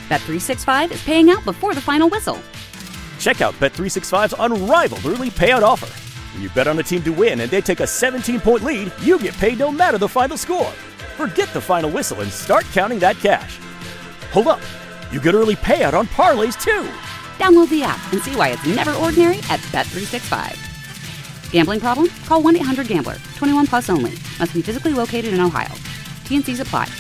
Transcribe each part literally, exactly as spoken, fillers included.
Bet three sixty-five is paying out before the final whistle. Check out Bet three sixty-five's unrivaled early payout offer. When you bet on a team to win and they take a seventeen-point lead, you get paid no matter the final score. Forget the final whistle and start counting that cash. Hold up. You get early payout on parlays, too. Download the app and see why it's never ordinary at Bet three sixty-five. Gambling problem? Call one eight hundred gambler. twenty-one plus only. Must be physically located in Ohio. T N Cs apply.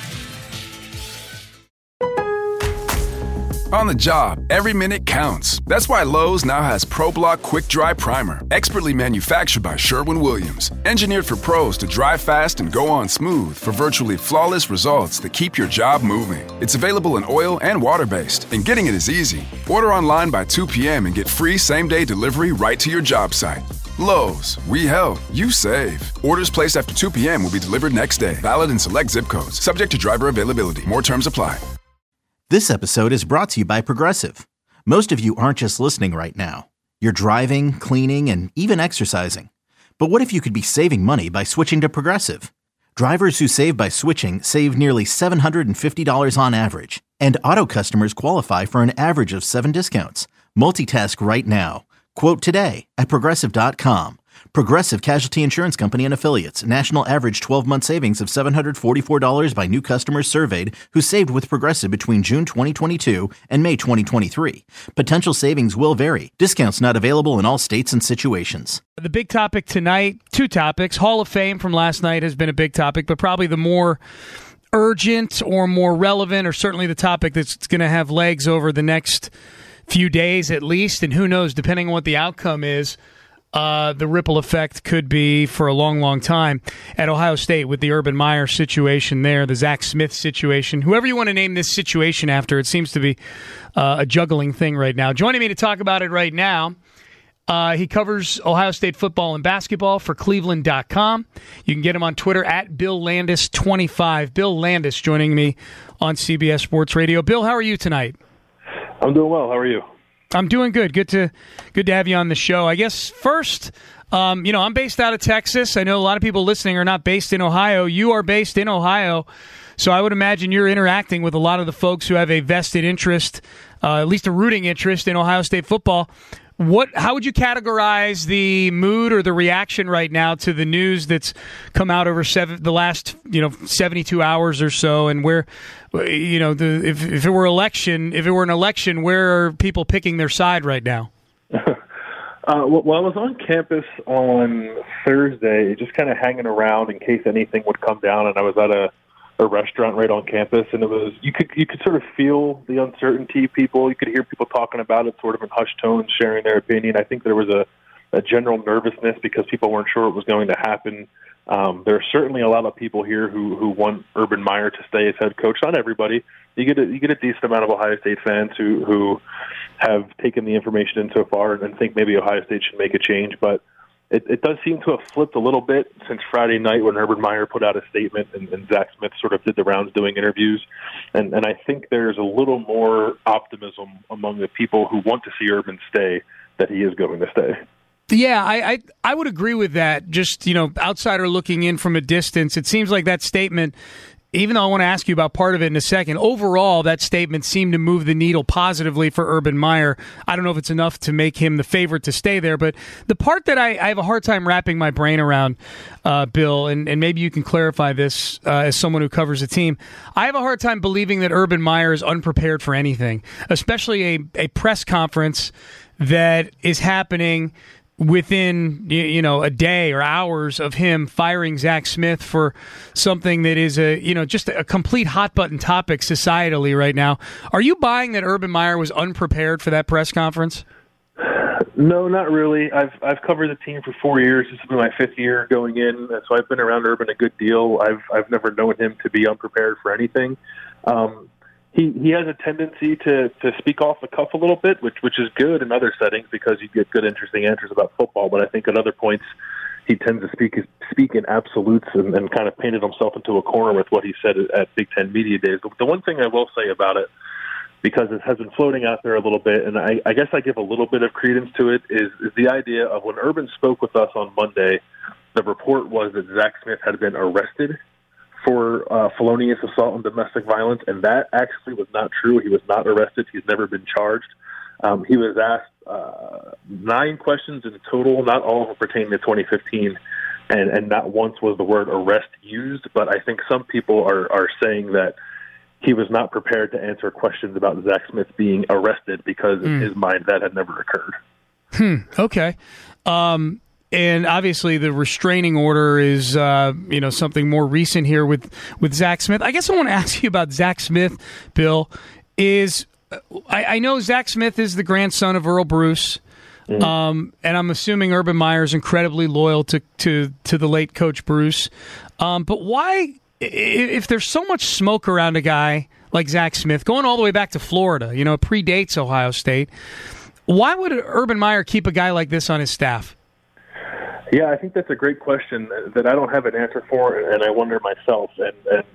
On the job, every minute counts. That's why Lowe's now has ProBlock Quick Dry Primer, expertly manufactured by Sherwin-Williams. Engineered for pros to dry fast and go on smooth for virtually flawless results that keep your job moving. It's available in oil and water-based, and getting it is easy. Order online by two p.m. and get free same-day delivery right to your job site. Lowe's, we help, you save. Orders placed after two p.m. will be delivered next day. Valid in select zip codes. Subject to driver availability. More terms apply. This episode is brought to you by Progressive. Most of you aren't just listening right now. You're driving, cleaning, and even exercising. But what if you could be saving money by switching to Progressive? Drivers who save by switching save nearly seven hundred fifty dollars on average. And auto customers qualify for an average of seven discounts. Multitask right now. Quote today at Progressive dot com. Progressive Casualty Insurance Company and Affiliates. National average twelve-month savings of seven hundred forty-four dollars by new customers surveyed who saved with Progressive between June twenty twenty-two and May twenty twenty-three. Potential savings will vary. Discounts not available in all states and situations. The big topic tonight, two topics. Hall of Fame from last night has been a big topic, but probably the more urgent or more relevant, or certainly the topic that's going to have legs over the next few days at least, and who knows, depending on what the outcome is, Uh, the ripple effect could be for a long, long time at Ohio State with the Urban Meyer situation there, the Zach Smith situation. Whoever you want to name this situation after, it seems to be uh, a juggling thing right now. Joining me to talk about it right now, uh, he covers Ohio State football and basketball for Cleveland dot com. You can get him on Twitter at Bill Landis twenty-five. Bill Landis joining me on C B S Sports Radio. Bill, how are you tonight? I'm doing well. How are you? I'm doing good. Good to good to have you on the show. I guess first, um, you know, I'm based out of Texas. I know a lot of people listening are not based in Ohio. You are based in Ohio, so I would imagine you're interacting with a lot of the folks who have a vested interest, uh, at least a rooting interest in Ohio State football. What? How would you categorize the mood or the reaction right now to the news that's come out over seven, the last, you know, seventy-two hours or so, and where, you know, the if if it were election, if it were an election, where are people picking their side right now? uh, well, I was on campus on Thursday, just kind of hanging around in case anything would come down, and I was at a. a restaurant right on campus, and it was you could you could sort of feel the uncertainty. People, you could hear people talking about it, sort of in hushed tones, sharing their opinion. I think there was a, a general nervousness because people weren't sure what was going to happen. Um, there are certainly a lot of people here who who want Urban Meyer to stay as head coach. Not everybody. You get a, you get a decent amount of Ohio State fans who who have taken the information in so far and think maybe Ohio State should make a change, but. It, it does seem to have flipped a little bit since Friday night when Urban Meyer put out a statement and, and Zach Smith sort of did the rounds doing interviews. And, and I think there's a little more optimism among the people who want to see Urban stay that he is going to stay. Yeah, I, I I would agree with that. Just, you know, outsider looking in from a distance, it seems like that statement, even though I want to ask you about part of it in a second, overall, that statement seemed to move the needle positively for Urban Meyer. I don't know if it's enough to make him the favorite to stay there, but the part that I, I have a hard time wrapping my brain around, uh, Bill, and, and maybe you can clarify this uh, as someone who covers the team, I have a hard time believing that Urban Meyer is unprepared for anything, especially a, a press conference that is happening within, you know, a day or hours of him firing Zach Smith for something that is a, you know, just a complete hot button topic societally right now. Are you buying that Urban Meyer was unprepared for that press conference? No, not really. I've I've covered the team for four years. This has been my fifth year going in, so I've been around Urban a good deal. I've I've never known him to be unprepared for anything. Um, He he has a tendency to, to speak off the cuff a little bit, which which is good in other settings because you get good, interesting answers about football. But I think at other points he tends to speak speak in absolutes and, and kind of painted himself into a corner with what he said at Big Ten Media Days. The one thing I will say about it, because it has been floating out there a little bit, and I, I guess I give a little bit of credence to it, is, is the idea of when Urban spoke with us on Monday, the report was that Zach Smith had been arrested for uh, felonious assault and domestic violence, and that actually was not true. He was not arrested. He's never been charged. Um, he was asked uh, nine questions in total, not all of them pertaining to twenty fifteen, and, and not once was the word arrest used. But I think some people are, are saying that he was not prepared to answer questions about Zach Smith being arrested because mm. in his mind that had never occurred. Hmm. Okay. Um, and obviously the restraining order is, uh, you know, something more recent here with, with Zach Smith. I guess I want to ask you about Zach Smith, Bill, is I, I know Zach Smith is the grandson of Earl Bruce. Mm. Um, and I'm assuming Urban Meyer is incredibly loyal to, to, to the late Coach Bruce. Um, but why, if there's so much smoke around a guy like Zach Smith, going all the way back to Florida, you know, it predates Ohio State, why would Urban Meyer keep a guy like this on his staff? Yeah, I think that's a great question that I don't have an answer for, and I wonder myself. And, and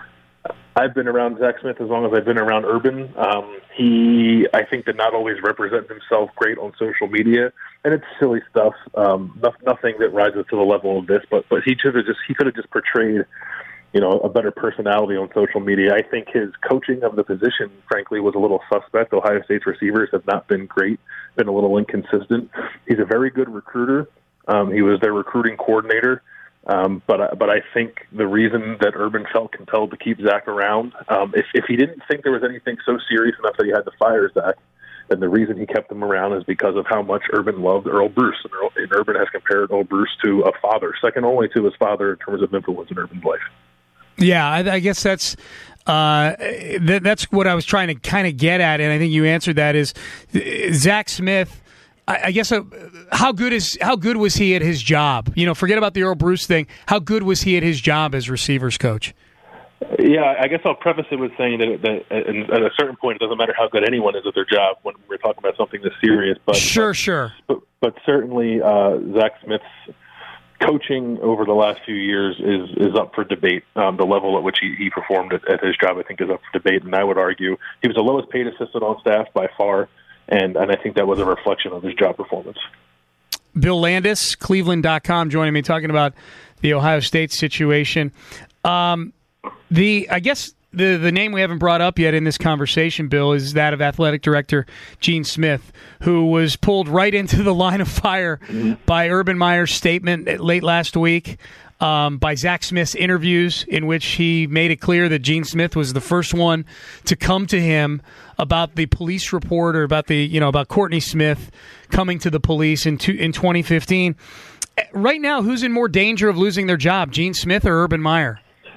I've been around Zach Smith as long as I've been around Urban. Um, he, I think, did not always represent himself great on social media, and it's silly stuff. Um, nothing that rises to the level of this, but but he should have just he could have just portrayed, you know, a better personality on social media. I think his coaching of the position, frankly, was a little suspect. Ohio State's receivers have not been great, been a little inconsistent. He's a very good recruiter. Um, he was their recruiting coordinator. Um, but but I think the reason that Urban felt compelled to keep Zach around, um, if, if he didn't think there was anything so serious enough that he had to fire Zach, then the reason he kept him around is because of how much Urban loved Earl Bruce. And, Earl, and Urban has compared Earl Bruce to a father, second only to his father in terms of influence in Urban's life. Yeah, I, I guess that's uh, th- that's what I was trying to kind of get at, and I think you answered that. Is Zach Smith? I, I guess uh, how good is how good was he at his job? You know, forget about the Earl Bruce thing. How good was he at his job as receivers coach? Yeah, I guess I'll preface it with saying that, that at a certain point, it doesn't matter how good anyone is at their job when we're talking about something this serious. But sure, but, sure. But, but certainly, uh, Zach Smith's coaching over the last few years is is up for debate. Um, the level at which he, he performed at, at his job, I think, is up for debate. And I would argue he was the lowest paid assistant on staff by far, and, and I think that was a reflection of his job performance. Bill Landis, Cleveland dot com, joining me, talking about the Ohio State situation. Um, the I guess the the name we haven't brought up yet in this conversation, Bill, is that of athletic director Gene Smith, who was pulled right into the line of fire mm-hmm. by Urban Meyer's statement late last week, um, by Zach Smith's interviews, in which he made it clear that Gene Smith was the first one to come to him about the police report or about the you know about Courtney Smith coming to the police in two, in twenty fifteen. Right now, who's in more danger of losing their job, Gene Smith or Urban Meyer?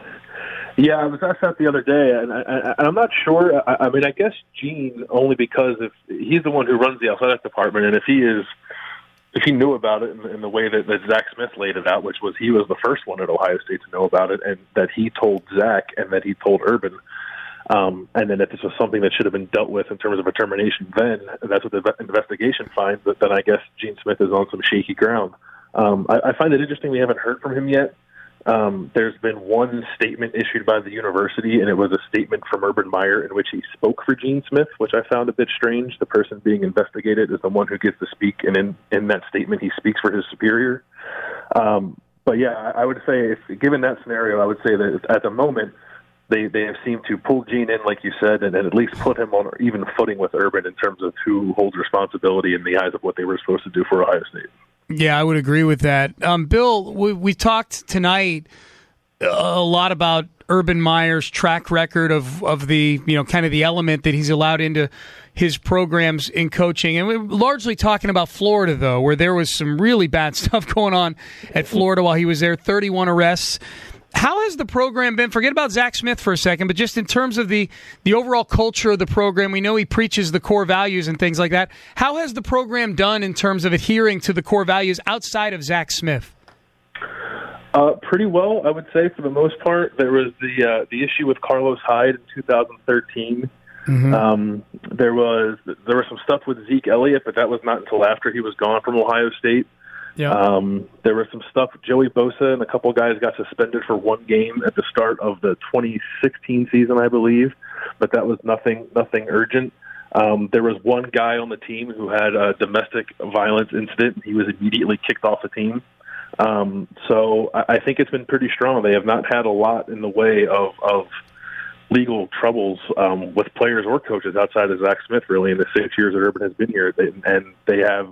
Yeah, I was asked that the other day, and, I, I, and I'm not sure. I, I mean, I guess Gene, only because if he's the one who runs the athletic department, and if he is, if he knew about it in, in the way that, that Zach Smith laid it out, which was he was the first one at Ohio State to know about it, and that he told Zach, and that he told Urban, um, and then if this was something that should have been dealt with in terms of a termination, then and that's what the investigation finds. But then I guess Gene Smith is on some shaky ground. Um, I, I find it interesting we haven't heard from him yet. Um, there's been one statement issued by the university, and it was a statement from Urban Meyer in which he spoke for Gene Smith, which I found a bit strange. The person being investigated is the one who gets to speak, and in, in that statement he speaks for his superior. Um, but yeah, I, I would say, if given that scenario, I would say that at the moment they, they have seemed to pull Gene in, like you said, and, and at least put him on even footing with Urban in terms of who holds responsibility in the eyes of what they were supposed to do for Ohio State. Yeah, I would agree with that. Um, Bill, we, we talked tonight a lot about Urban Meyer's track record of, of the, you know, kind of the element that he's allowed into his programs in coaching. And we're largely talking about Florida, though, where there was some really bad stuff going on at Florida while he was there, thirty-one arrests. How has the program been? Forget about Zach Smith for a second, but just in terms of the, the overall culture of the program, we know he preaches the core values and things like that. How has the program done in terms of adhering to the core values outside of Zach Smith? Uh, pretty well, I would say, for the most part. There was the uh, the issue with Carlos Hyde in two thousand thirteen. Mm-hmm. Um, there was there was some stuff with Zeke Elliott, but that was not until after he was gone from Ohio State. Yeah. Um, there was some stuff. Joey Bosa and a couple of guys got suspended for one game at the start of the twenty sixteen season, I believe, but that was nothing nothing urgent. Um, there was one guy on the team who had a domestic violence incident. He was immediately kicked off the team. Um, so I, I think it's been pretty strong. They have not had a lot in the way of, of legal troubles um, with players or coaches outside of Zach Smith, really, in the six years that Urban has been here. They, and they have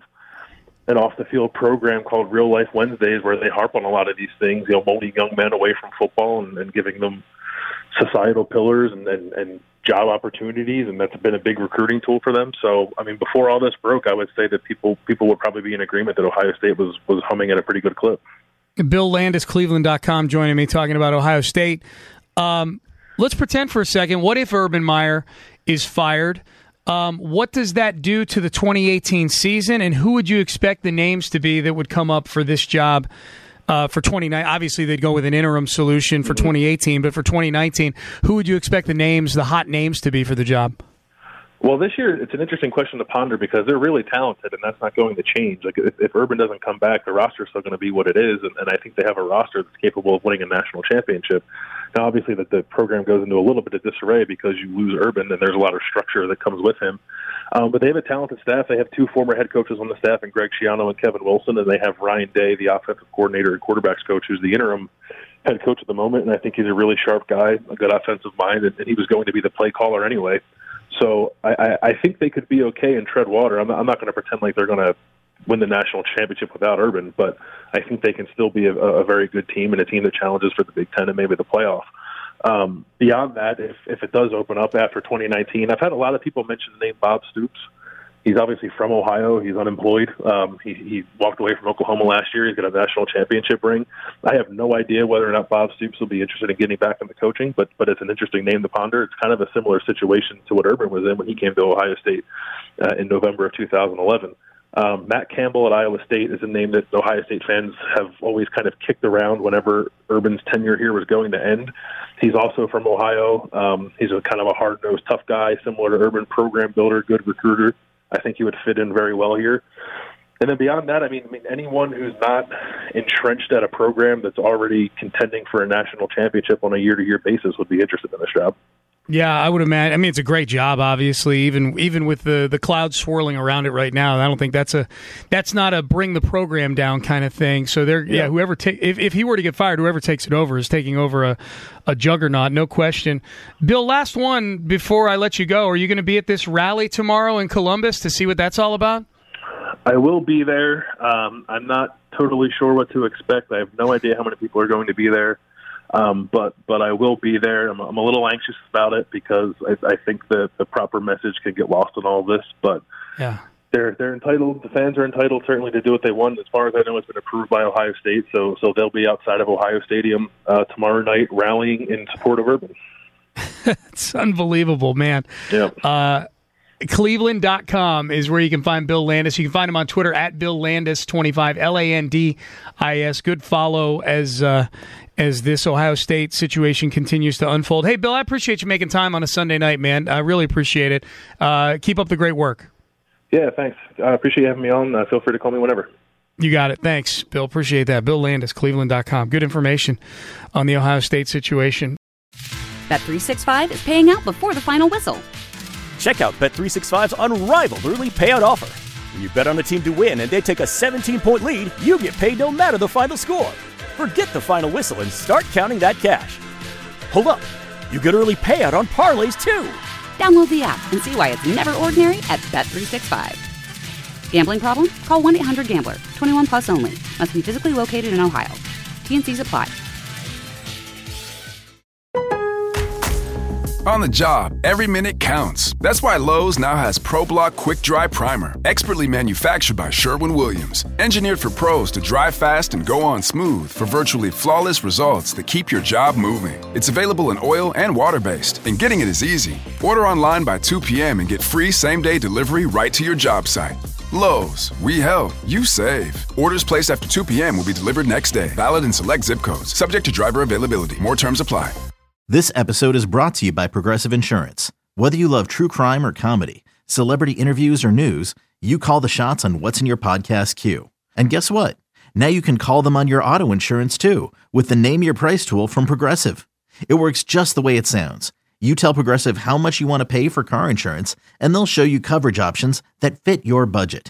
an off-the-field program called Real Life Wednesdays where they harp on a lot of these things, you know, molding young men away from football and, and giving them societal pillars and, and, and job opportunities, and that's been a big recruiting tool for them. So, I mean, before all this broke, I would say that people people would probably be in agreement that Ohio State was, was humming at a pretty good clip. Bill Landis, Cleveland dot com, joining me talking about Ohio State. Um, let's pretend for a second, what if Urban Meyer is fired? Um, what does that do to the twenty eighteen season, and who would you expect the names to be that would come up for this job uh, for twenty nineteen? Obviously, they'd go with an interim solution for mm-hmm. twenty eighteen, but for twenty nineteen, who would you expect the names, the hot names to be for the job? Well, this year, it's an interesting question to ponder because they're really talented, and that's not going to change. Like, if, if Urban doesn't come back, the roster is still going to be what it is, and, and I think they have a roster that's capable of winning a national championship. Now, obviously, that the program goes into a little bit of disarray because you lose Urban, and there's a lot of structure that comes with him. Um, but they have a talented staff. They have two former head coaches on the staff, and Greg Schiano and Kevin Wilson, and they have Ryan Day, the offensive coordinator and quarterbacks coach, who's the interim head coach at the moment, and I think he's a really sharp guy, a good offensive mind, and, and he was going to be the play caller anyway. So I, I, I think they could be okay and tread water. I'm not, I'm not going to pretend like they're going to win the national championship without Urban, but I think they can still be a, a very good team and a team that challenges for the Big Ten and maybe the playoff. Um, beyond that, if, if it does open up after twenty nineteen, I've had a lot of people mention the name Bob Stoops. He's obviously from Ohio. He's unemployed. Um, he, he walked away from Oklahoma last year. He's got a national championship ring. I have no idea whether or not Bob Stoops will be interested in getting back into coaching, but but it's an interesting name to ponder. It's kind of a similar situation to what Urban was in when he came to Ohio State uh, in November of two thousand eleven. Um, Matt Campbell at Iowa State is a name that Ohio State fans have always kind of kicked around whenever Urban's tenure here was going to end. He's also from Ohio. Um, he's a kind of a hard-nosed, tough guy, similar to Urban, program builder, good recruiter. I think he would fit in very well here. And then beyond that, I mean, I mean, anyone who's not entrenched at a program that's already contending for a national championship on a year-to-year basis would be interested in this job. Yeah, I would imagine. I mean, it's a great job, obviously. Even even with the, the clouds swirling around it right now, I don't think that's a that's not a bring the program down kind of thing. So they're yeah, yeah whoever ta- if if he were to get fired, whoever takes it over is taking over a, a juggernaut, no question. Bill, last one before I let you go. Are you going to be at this rally tomorrow in Columbus to see what that's all about? I will be there. Um, I'm not totally sure what to expect. I have no idea how many people are going to be there. Um, but but I will be there. I'm, I'm a little anxious about it because I, I think that the proper message could get lost in all of this. But yeah, they're they're entitled. The fans are entitled certainly to do what they want. As far as I know, it's been approved by Ohio State, so so they'll be outside of Ohio Stadium uh, tomorrow night rallying in support of Urban. It's unbelievable, man. Yeah. Uh, Cleveland dot com is where you can find Bill Landis. You can find him on Twitter at Bill Landis twenty-five, L A N D I S. Good follow as uh, as this Ohio State situation continues to unfold. Hey, Bill, I appreciate you making time on a Sunday night, man. I really appreciate it. Uh, keep up the great work. Yeah, thanks. I appreciate you having me on. Uh, feel free to call me whenever. You got it. Thanks, Bill. Appreciate that. Bill Landis, Cleveland dot com. Good information on the Ohio State situation. Bet three sixty-five is paying out before the final whistle. Check out Bet three sixty-five's unrivaled early payout offer. When you bet on a team to win and they take a seventeen-point lead, you get paid no matter the final score. Forget the final whistle and start counting that cash. Hold up. You get early payout on parlays, too. Download the app and see why it's never ordinary at Bet three sixty-five. Gambling problem? Call one eight hundred gambler. twenty-one plus only. Must be physically located in Ohio. T N Cs apply. On the job, every minute counts. That's why Lowe's now has ProBlock Quick Dry Primer, expertly manufactured by Sherwin-Williams. Engineered for pros to dry fast and go on smooth for virtually flawless results that keep your job moving. It's available in oil and water-based, and getting it is easy. Order online by two p.m. and get free same-day delivery right to your job site. Lowe's, we help, you save. Orders placed after two p.m. will be delivered next day. Valid in select zip codes. Subject to driver availability. More terms apply. This episode is brought to you by Progressive Insurance. Whether you love true crime or comedy, celebrity interviews or news, you call the shots on what's in your podcast queue. And guess what? Now you can call them on your auto insurance too with the Name Your Price tool from Progressive. It works just the way it sounds. You tell Progressive how much you want to pay for car insurance, and they'll show you coverage options that fit your budget.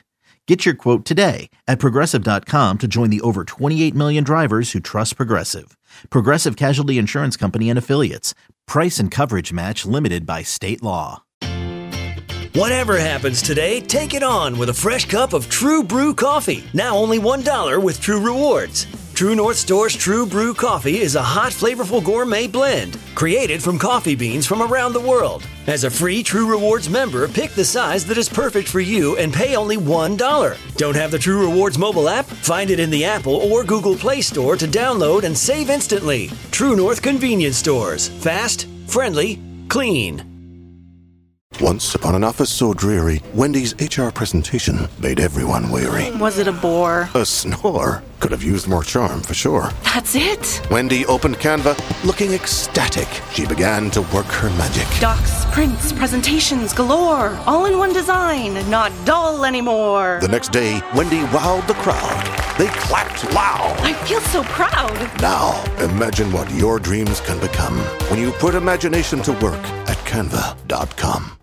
Get your quote today at Progressive dot com to join the over twenty-eight million drivers who trust Progressive. Progressive Casualty Insurance Company and Affiliates. Price and coverage match limited by state law. Whatever happens today, take it on with a fresh cup of True Brew coffee. Now only one dollar with True Rewards. True North Store's True Brew coffee is a hot, flavorful gourmet blend created from coffee beans from around the world. As a free True Rewards member, pick the size that is perfect for you and pay only one dollar. Don't have the True Rewards mobile app? Find it in the Apple or Google Play Store to download and save instantly. True North Convenience Stores. Fast, friendly, clean. Once upon an office so dreary, Wendy's H R presentation made everyone weary. Was it a bore? A snore. Could have used more charm, for sure. That's it? Wendy opened Canva, looking ecstatic. She began to work her magic. Docs, prints, presentations galore. All in one design, not dull anymore. The next day, Wendy wowed the crowd. They clapped loud. I feel so proud. Now, imagine what your dreams can become when you put imagination to work at canva dot com.